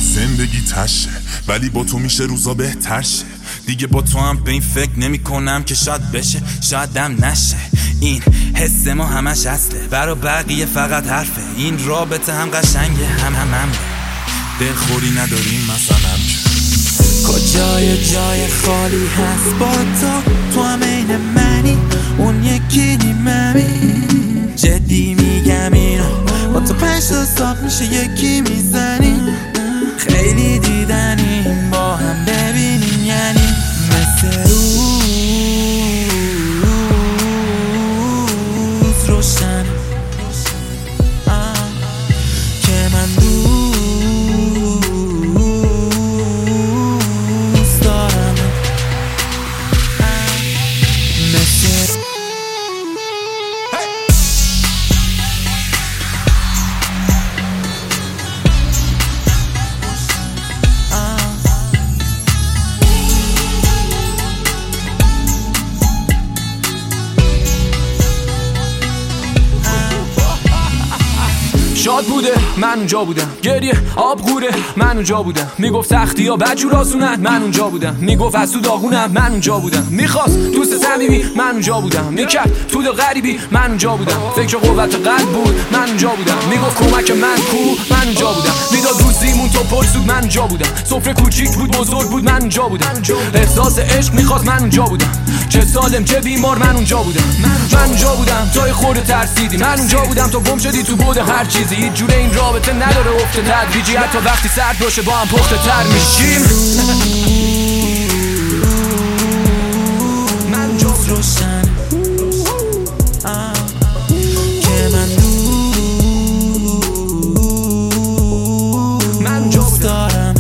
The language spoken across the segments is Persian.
زندگی تشه ولی با تو میشه روزا بهتر شه. دیگه با تو هم به این فکر نمی کنم که شاید بشه شاید هم نشه. این حس ما همش اصله، برا بقیه فقط حرفه. این رابطه هم قشنگه هم دلخوری نداریم مثلا. کجای جای خالی هست با تو هم عین منی اون یکی نیممی. جدی میگم اینو با تو 5 تا صاف میشه یکی میزنی. خیلی دیدنیم با هم ببینیم یعنی مثل روز روشن که من دوست دارم مثل شاد بوده من اونجا بودم، گریه آب غوره من اونجا بودم. میگفت سختی ها بدجور آسونن من اونجا بودم. میگفت از تو داغونم من اونجا بودم. میخواست دوست صمیمی من اونجا بودم. میکرد تو دل غریبی من اونجا بودم. فکر قوت قلب بود من اونجا بودم. میگفت کمک من کو من اونجا بودم. میداد روزیمون تو پرسود من اونجا بودم. سفره کوچیک بود بزرگ بود من اونجا بودم. احساس عشق میخواست من اونجا بودم. چه سالم چه بیمار من اونجا بودم. من اونجا بودم تا خورده ترسیدی. من اونجا بودم تا گم شدی تو بود هر چیزی. هیچ جوره این رابطه نداره افت تدریجی. حتی وقتی سرد باشه با هم پخته تر میشیم. من جز روشن که من دوست دارم.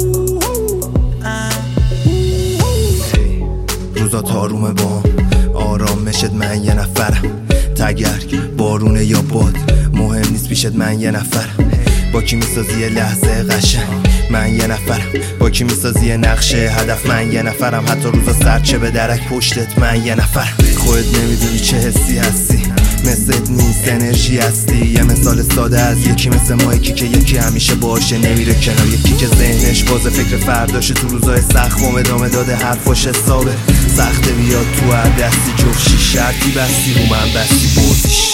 روزا تارومه با آرام میشد من یه نفرم. تگرگ بارونه یا باد مهم نیست پیشت من یه نفرم. با کی میسازی یه لحظه قشنگ من یه نفرم. با کی میسازی یه نقشه هدف من یه نفرم. حتی روزا سرچه به درک پشتت من یه نفر. خودت نمیدونی چه حسی هستی، مثلت نیست انرژی هستی. یه مثال ساده از یکی مثل ما، یکی که یکی همیشه باشه نمیره کنار. یکی که ذهنش بازه فکر فرداشه تو روزای سخت و ادامه داده حرفاش حسابه. سخته بیاد تو هر دستی جفشی شرطی بستی رو من بستی بردیش.